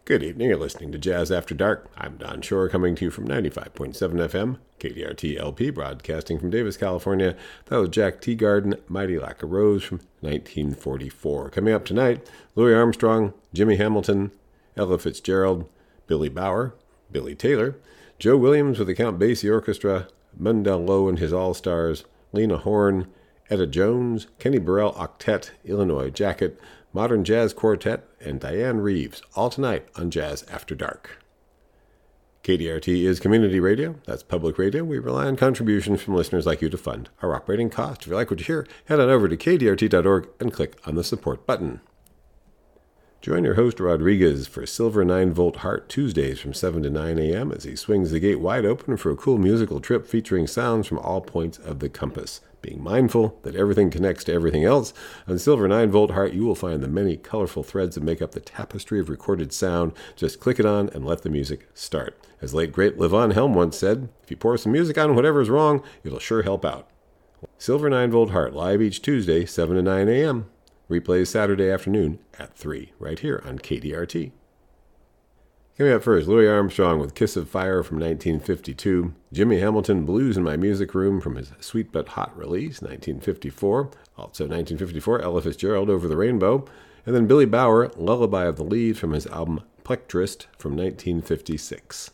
Good evening, you're listening to Jazz After Dark. I'm Don Shore, coming to you from 95.7 FM, KDRT LP, broadcasting from Davis, California. That was Jack Teagarden, Mighty Like a Rose from 1944. Coming up tonight, Louis Armstrong, Jimmy Hamilton, Ella Fitzgerald, Billy Bauer, Billy Taylor, Joe Williams with the Count Basie Orchestra, Mundell Lowe and his All-Stars, Lena Horne, Etta Jones, Kenny Burrell Octet, Illinois Jacket, Modern Jazz Quartet, and Diane Reeves, all tonight on Jazz After Dark. KDRT is community radio. That's public radio. We rely on contributions from listeners like you to fund our operating costs. If you like what you hear, head on over to kdrt.org and click on the support button. Join your host Rodriguez for Silver 9-Volt Heart Tuesdays from 7 to 9 a.m. as he swings the gate wide open for a cool musical trip featuring sounds from all points of the compass. Being mindful that everything connects to everything else, on Silver 9-Volt Heart you will find the many colorful threads that make up the tapestry of recorded sound. Just click it on and let the music start. As late great Levon Helm once said, if you pour some music on whatever is wrong, it'll sure help out. Silver 9-Volt Heart, live each Tuesday, 7 to 9 a.m. Replays Saturday afternoon at 3, right here on KDRT. Coming up first, Louis Armstrong with Kiss of Fire from 1952, Jimmy Hamilton, Blues in My Music Room from his Sweet But Hot release, 1954, also 1954, Ella Fitzgerald, Over the Rainbow, and then Billy Bauer, Lullaby of the Leaves from his album Plectrist from 1956.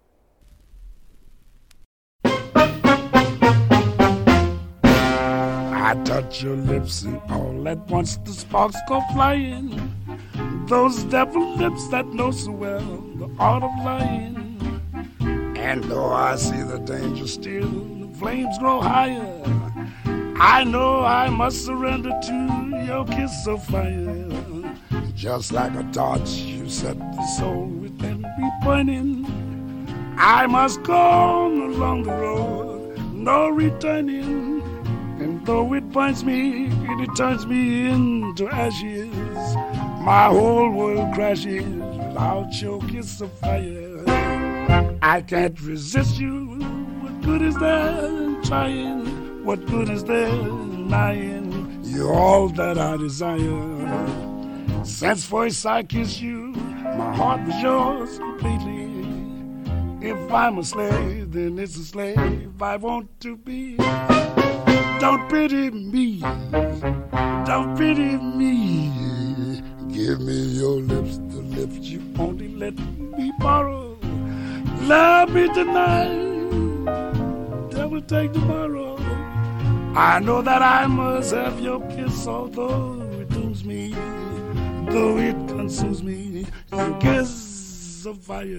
I touch your lips and all at once the sparks go flying. Those devil lips that know so well the art of lying. And though I see the danger still, the flames grow higher. I know I must surrender to your kiss of fire. Just like a torch, you set the soul within me burning. I must go on along the road, no returning. And though it burns me, it turns me into ashes. My whole world crashes without your kiss of fire. I can't resist you. What good is there in trying? What good is there in lying? You're all that I desire. Since first I kissed you, my heart was yours completely. If I'm a slave, then it's a slave I want to be. Don't pity me, don't pity me. Give me your lips, the lips you only let me borrow. Love me tonight, devil take tomorrow. I know that I must have your kiss, although it dooms me, though it consumes me. Your kiss of fire.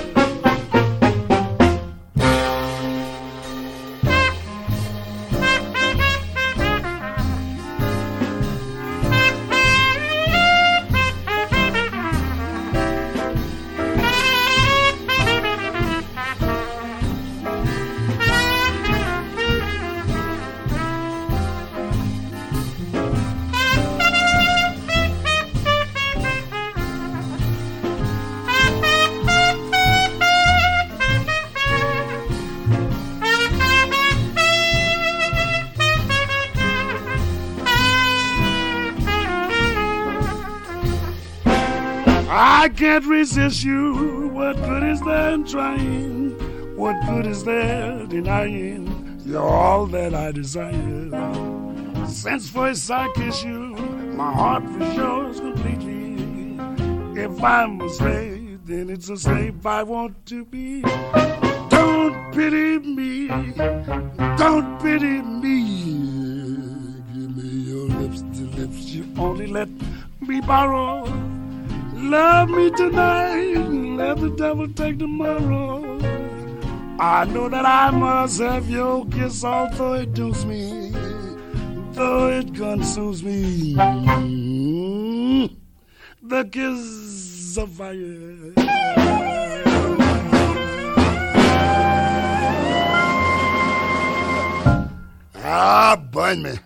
I can't resist you. What good is there in trying? What good is there denying? You're all that I desire. Since first I kissed you, my heart was yours completely. If I'm a slave, then it's a slave I want to be. Don't pity me, don't pity me. Give me your lips, the lips you only let me borrow. Love me tonight, let the devil take tomorrow. I know that I must have your kiss, although it dooms me, though it consumes me. The kiss of fire. Burn me.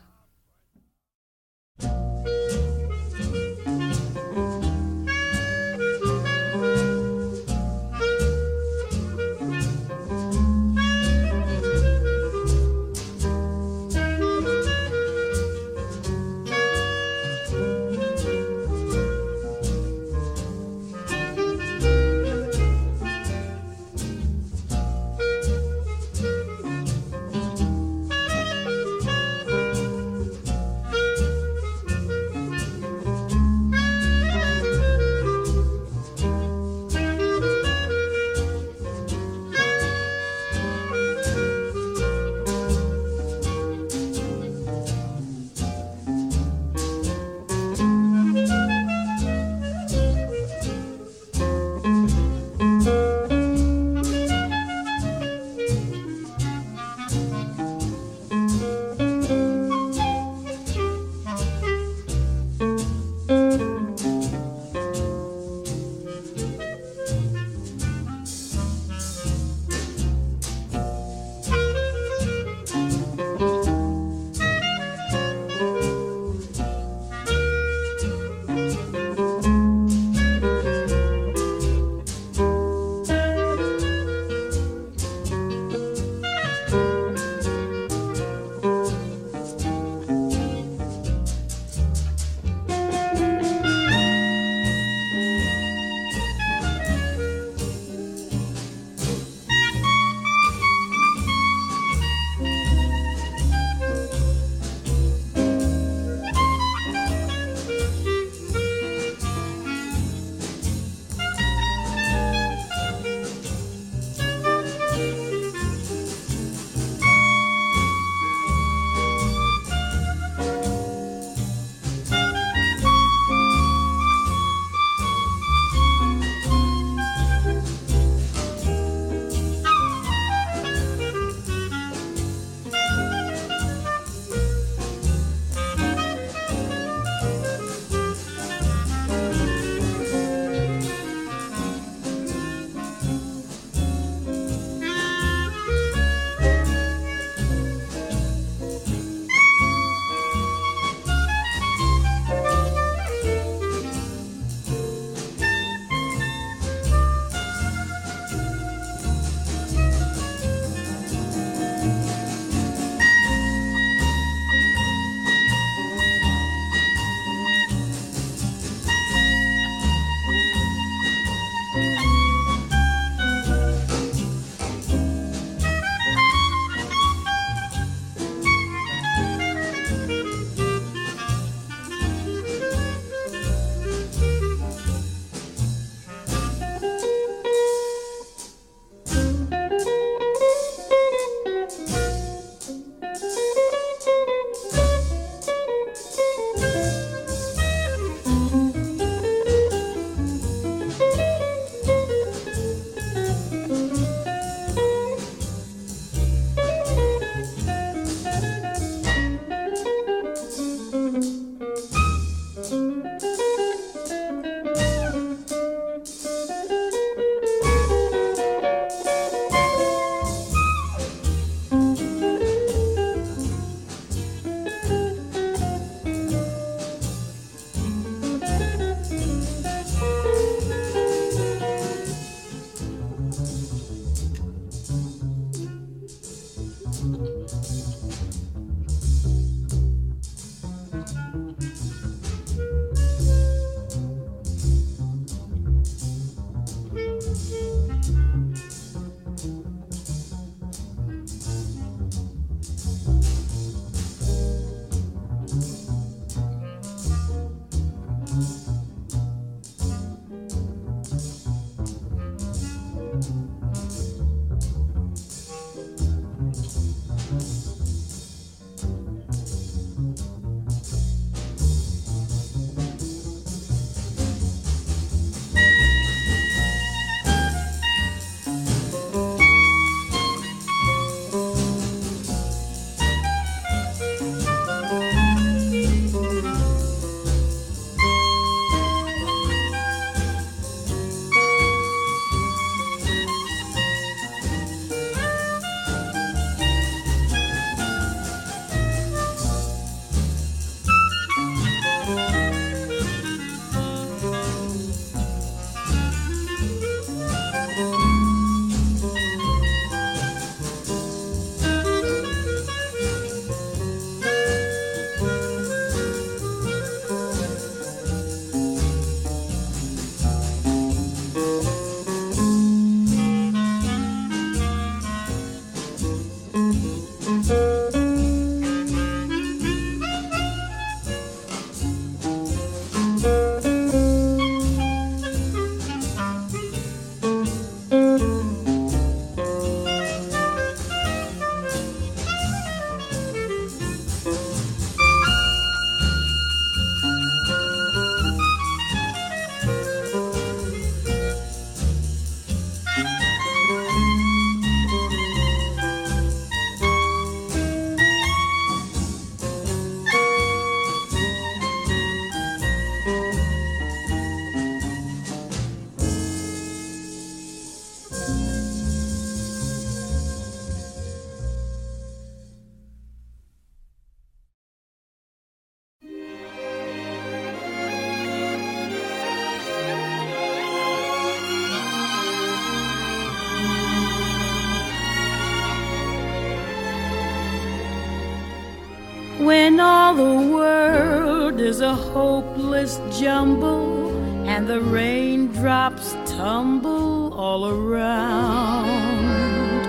When all the world is a hopeless jumble and the raindrops tumble all around,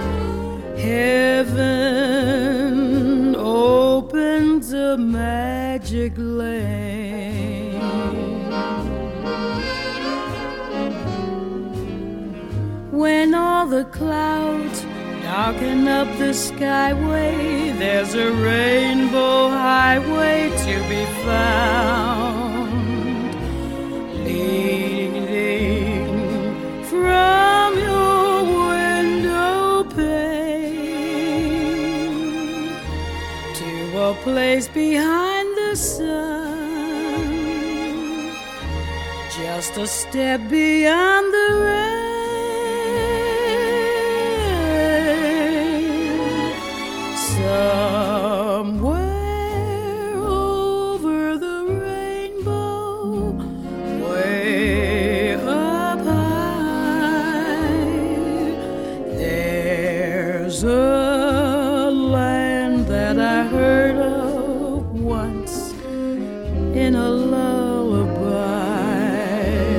heaven opens a magic lane. When all the clouds darken up the skyway, there's a rainbow highway to be found, leading from your window pane to a place behind the sun, just a step beyond the rain. Somewhere over the rainbow, way up high, there's a land that I heard of once in a lullaby.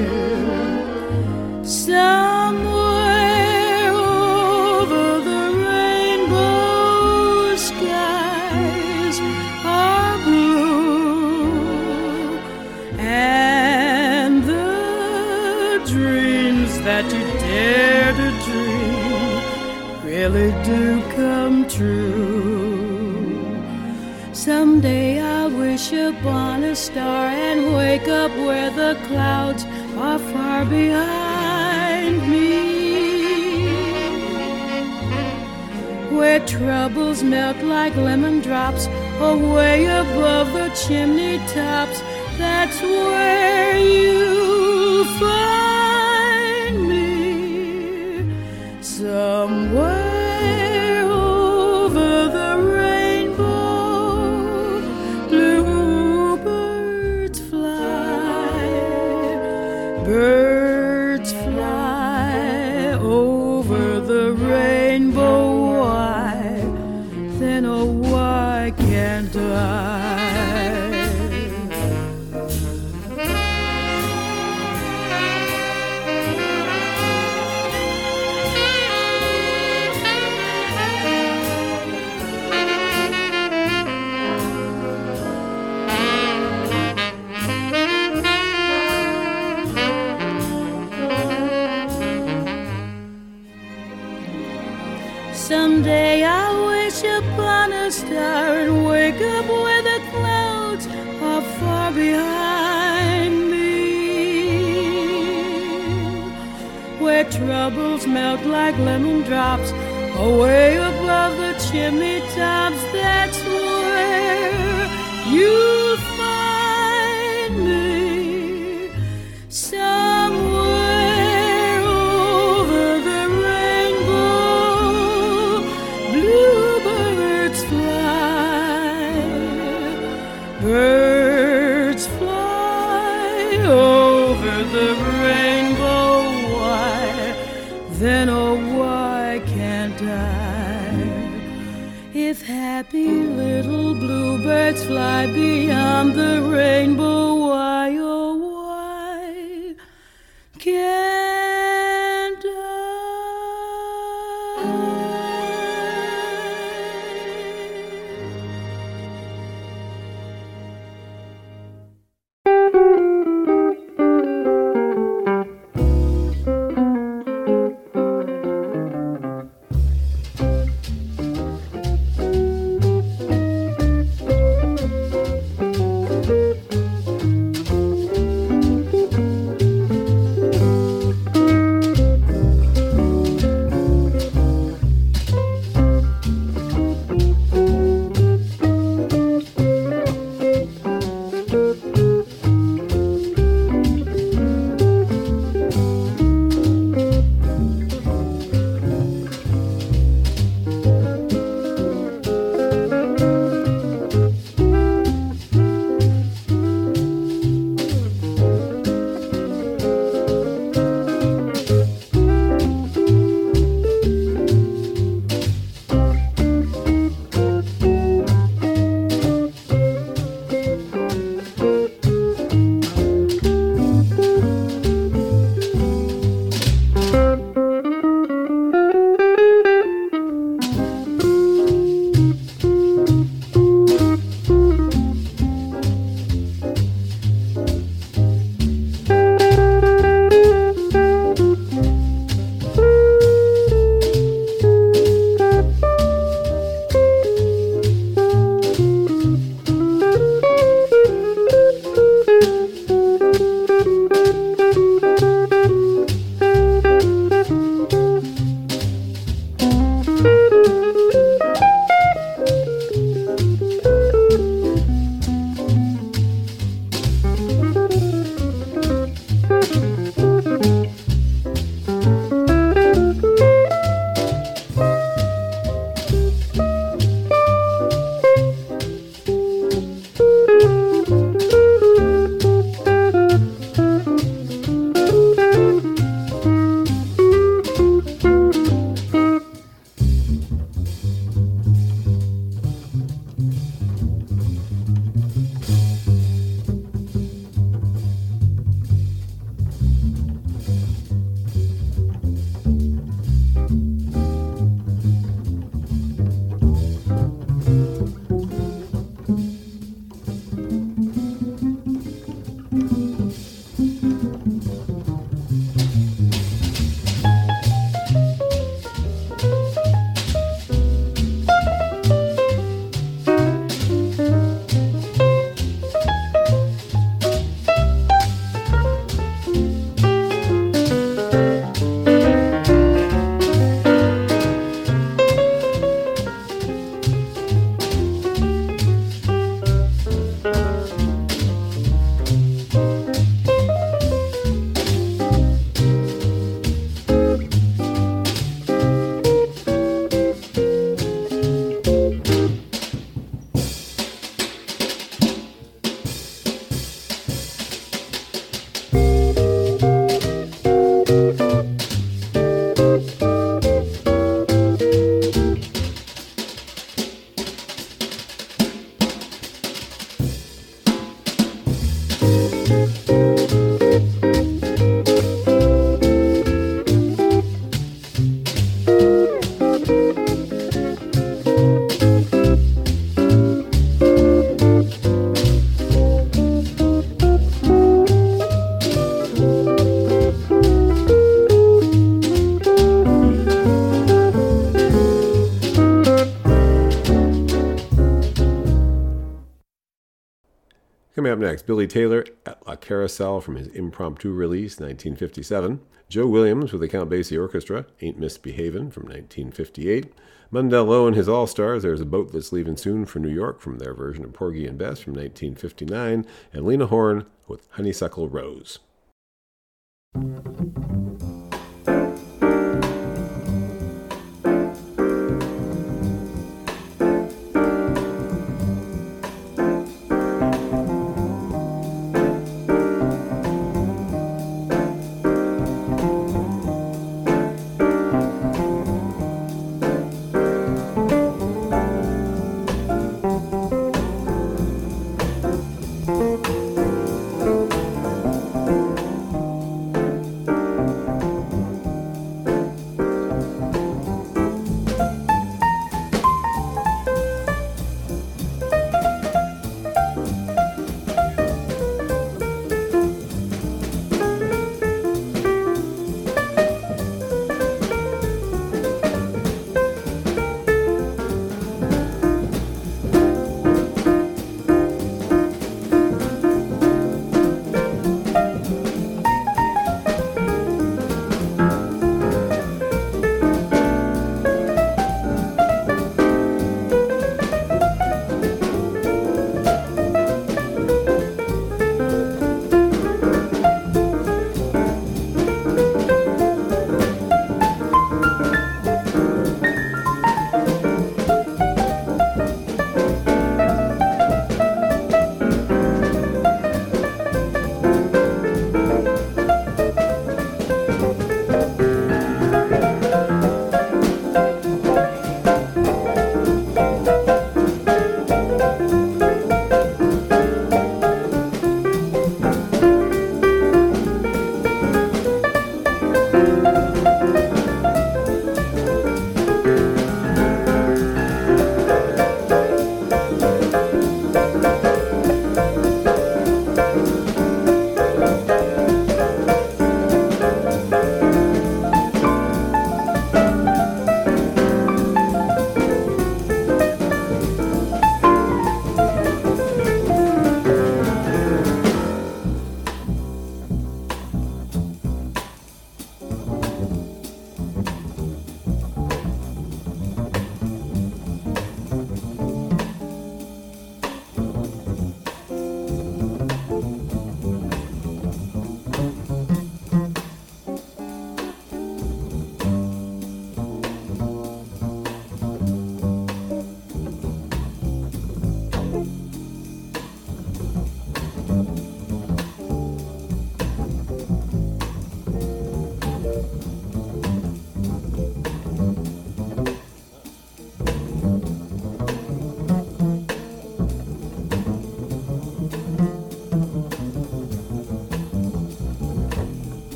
Somewhere over the rainbow, skies are blue, and the dreams that you dare to dream really do come true. Someday I'll wish upon a star and wake up where the clouds are far behind me, where troubles melt like lemon drops away above the chimney tops. That's where you'll find me. Somewhere over the rainbow, bluebirds fly, birds fly over the rainbow. Why, then oh why can't I? Someday I'll wish upon a star and wake up where the clouds are far behind me, where troubles melt like lemon drops away above the chimney tops. That's where you'll find me. Somewhere over the rainbow, bluebirds fly, birds fly over the rainbow. Why, then oh why can't I? If happy little bluebirds fly beyond the rainbow, why oh why can't I? Coming up next, Billy Taylor at La Carousel from his impromptu release, 1957. Joe Williams with the Count Basie Orchestra, Ain't Misbehavin' from 1958. Mundell Lowe and his All-Stars, There's a Boat That's Leaving Soon for New York from their version of Porgy and Bess from 1959. And Lena Horne with Honeysuckle Rose.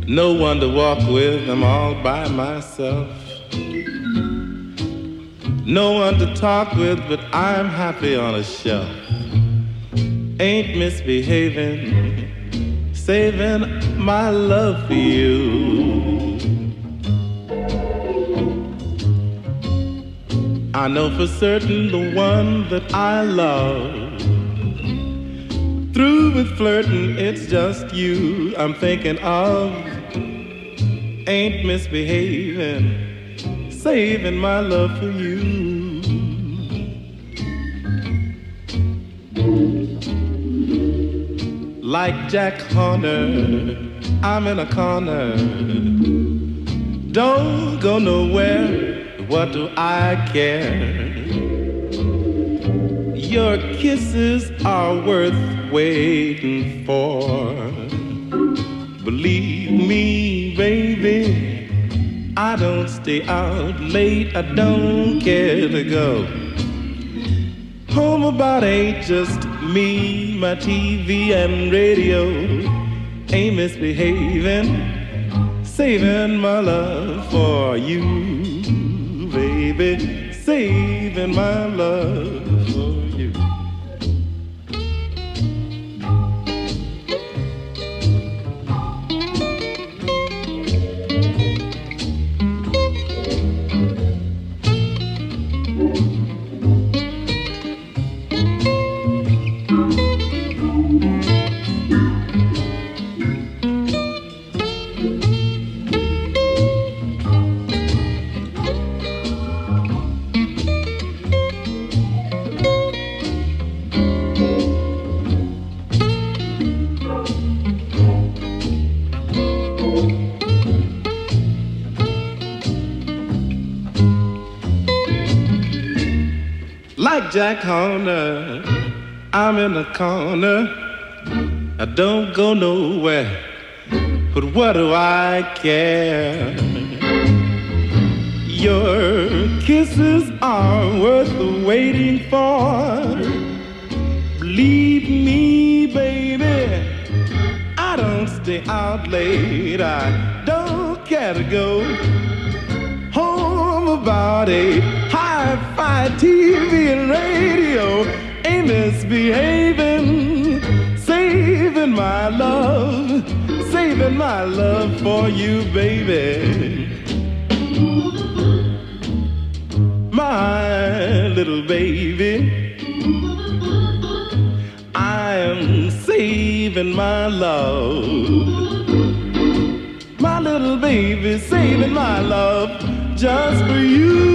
No one to walk with, I'm all by myself. No one to talk with, but I'm happy on a shelf. Ain't misbehaving, saving my love for you. I know for certain the one that I love. Through with flirting, it's just you I'm thinking of. Ain't misbehaving, saving my love for you. Like Jack Horner, I'm in a corner. Don't go nowhere, what do I care? Your kisses are worth waiting for. Believe me, baby, I don't stay out late, I don't care to go. Home about 8, just me, my TV and radio. Ain't misbehaving, saving my love for you, baby, saving my love for you. Like Jack Horner, I'm in the corner. I don't go nowhere, but what do I care? Your kisses are worth the waiting for. Believe me, baby, I don't stay out late, I don't care to go. Home about 8, hi-fi TV and radio. Ain't misbehaving, saving my love for you, baby. My little baby, I am saving my love. My little baby, saving my love just for you.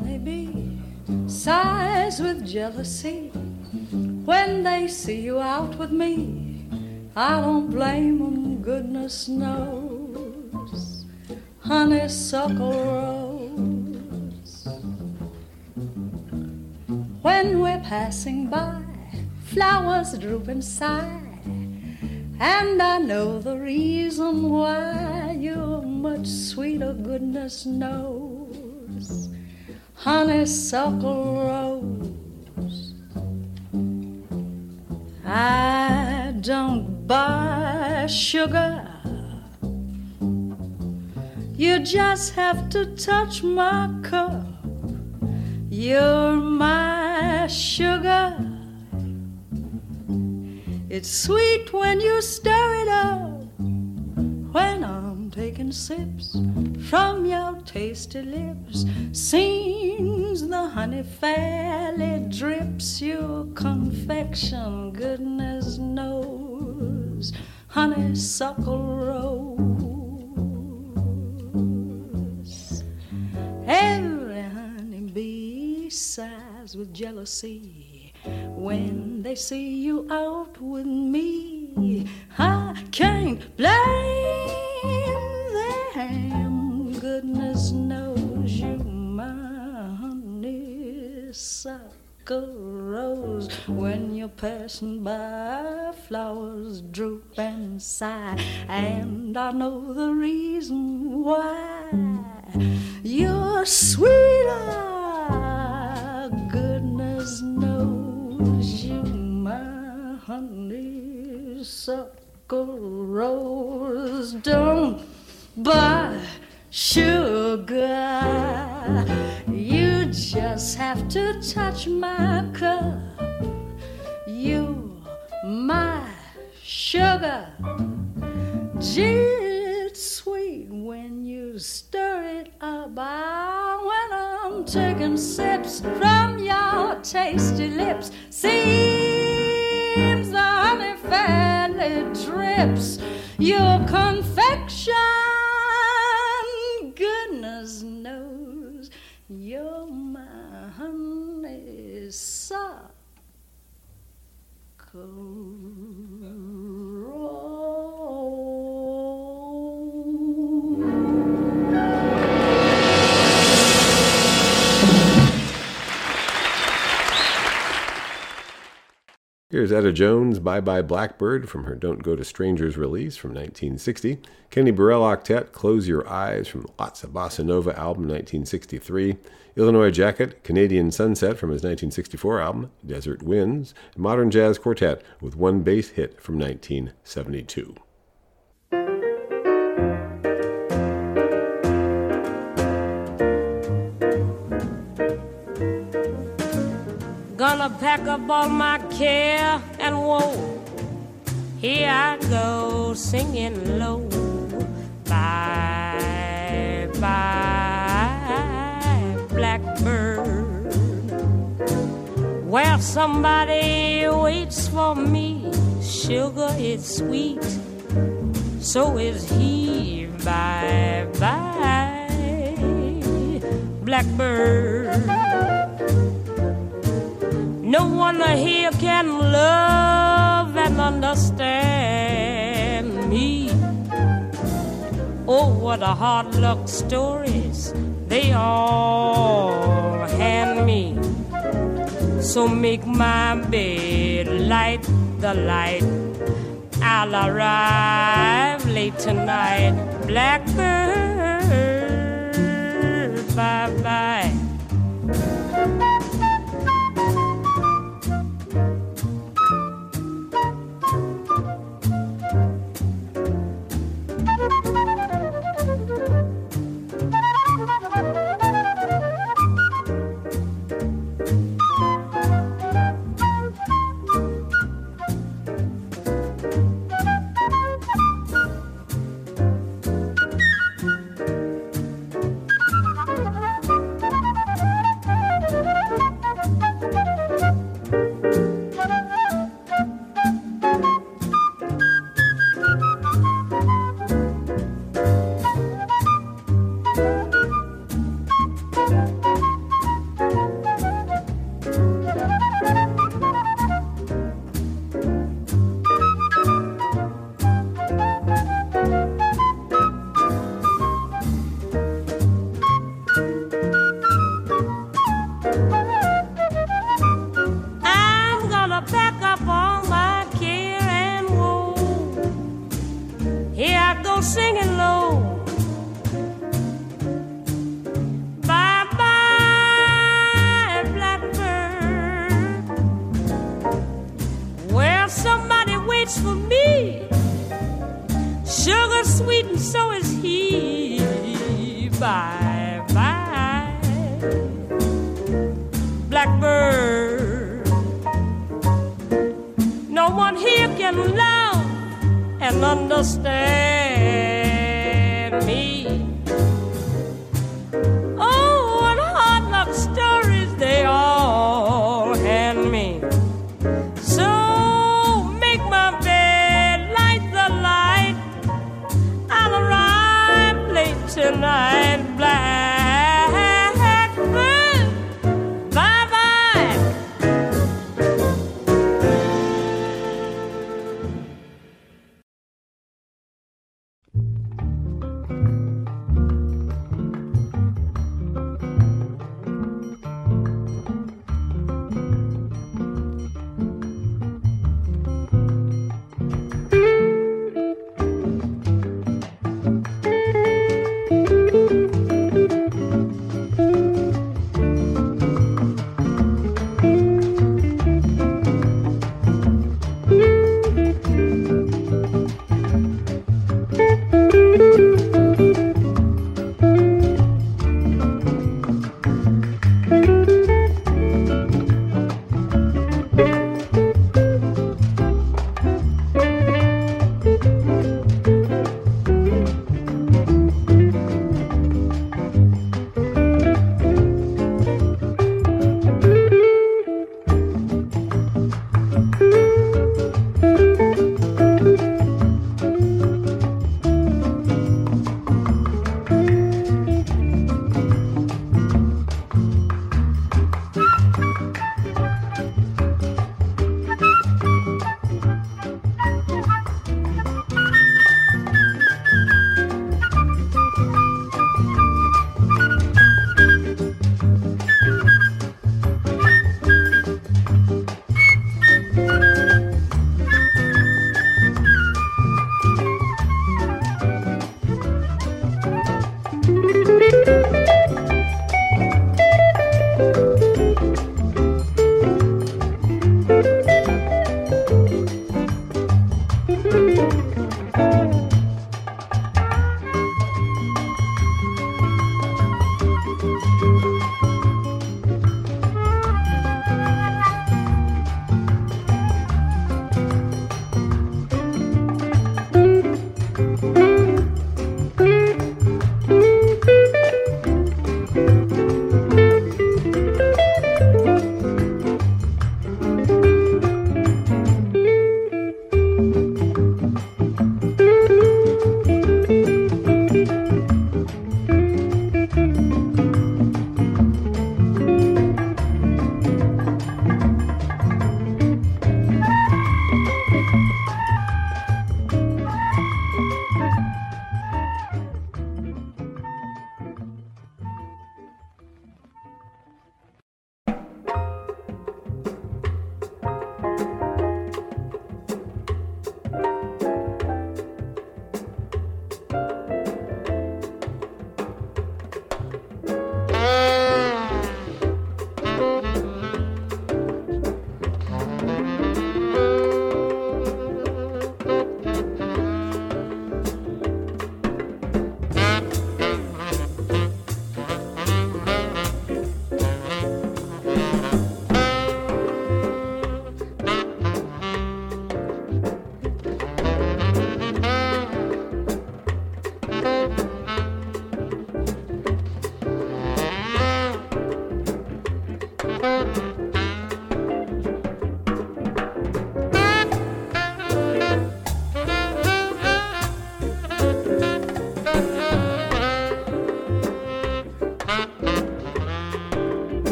honeybee sighs with jealousy when they see you out with me. I don't blame 'em, goodness knows. Honeysuckle rose. When we're passing by, flowers droop and sigh, and I know the reason why. You're much sweeter, goodness knows. Honeysuckle rose. I don't buy sugar. You just have to touch my cup. You're my sugar. It's sweet when you stir it up. When I'm taking sips from your tasty lips, seems the honey fairly drips. Your confection, goodness knows. Honeysuckle rose. Every honeybee sighs with jealousy when they see you out with me. I can't blame them, goodness knows. You my honeysuckle rose. When you're passing by, flowers droop and sigh, and I know the reason why. You're sweeter, goodness knows. You my honeysuckle rose. Don't buy sugar. You just have to touch my cup. You my sugar. Gee, it's sweet when you stir it up. When I'm taking sips from your tasty lips, seems the honey fairly drips. Your confection, goodness knows. You're my honeysuckle Here's Etta Jones' Bye Bye Blackbird from her Don't Go to Strangers release from 1960. Kenny Burrell Octet, Close Your Eyes from Lots of Bossa Nova album 1963. Illinois Jacket, Canadian Sunset from his 1964 album Desert Winds. And Modern Jazz Quartet with One Bass Hit from 1972. Gonna pack up all my care and woe. Here I go singing low. Bye, bye, blackbird. Well, somebody waits for me. Sugar is sweet, so is he. Bye, bye, blackbird. No one here can love and understand me. Oh, what a hard luck stories they all hand me. So make my bed, light the light. I'll arrive late tonight. Blackbird, bye-bye. blackbird. No one here can love and understand me. Oh, and hard luck stories they all hand me. So make my bed, light the light. I'll arrive late tonight, blackbird, bye-bye.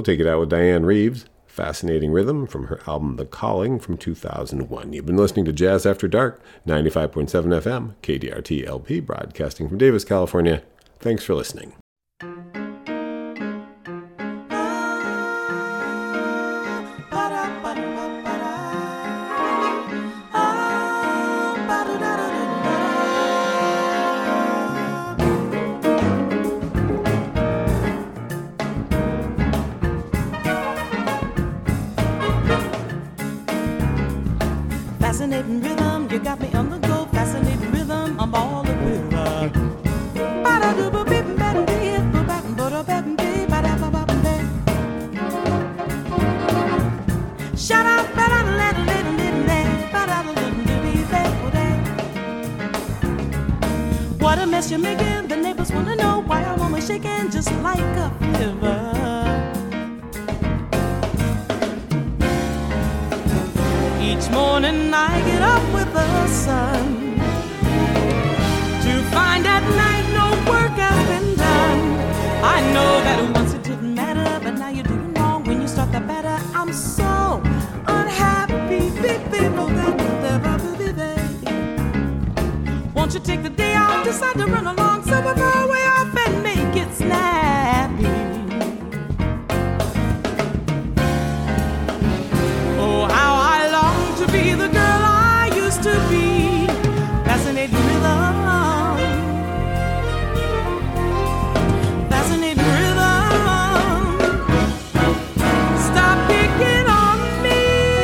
take it out with Diane Reeves, Fascinating Rhythm, from her album The Calling from 2001. You've been listening to Jazz After Dark, 95.7 FM, KDRT LP, broadcasting from Davis, California. Thanks for listening. Fascinating rhythm, you got me on the go. Fascinating rhythm, I'm all the river. Shout out, what a mess you're making. The neighbors wanna know why I'm always shaking just like a river. Each morning I get up with the sun to find at night no work has been done. I know that once it didn't matter, but now you're doing wrong when you start that batter. I'm so unhappy. Won't you take the day off, decide to run along so we'll go way off and make it snappy. Oh, how I long to be the girl I used to be. Fascinating rhythm, fascinating rhythm. Stop picking on me.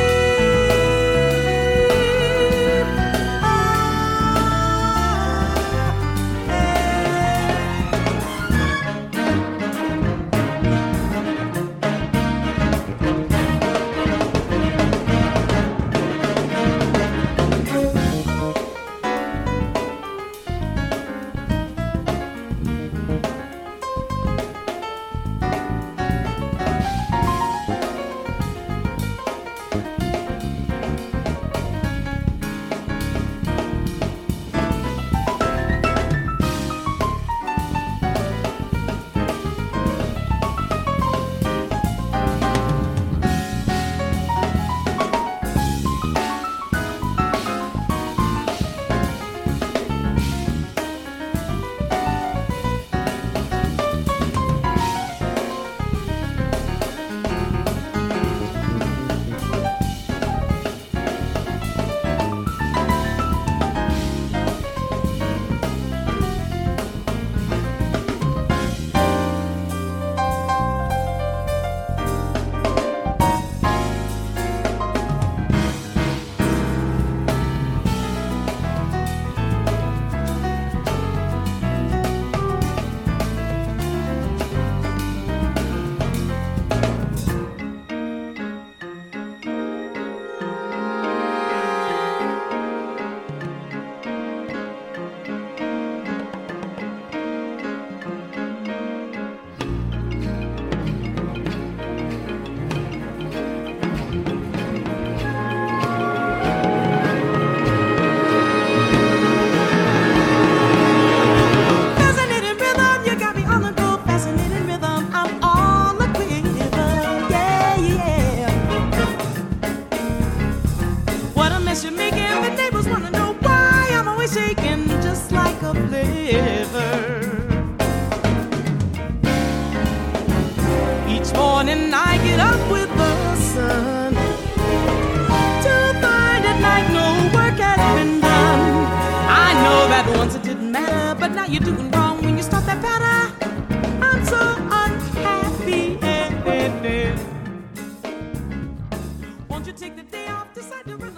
Each morning I get up with the sun to find at night no work has been done. I know that once it didn't matter, but now you're doing wrong when you start that patter. I'm so unhappy. Won't you take the day off, decide to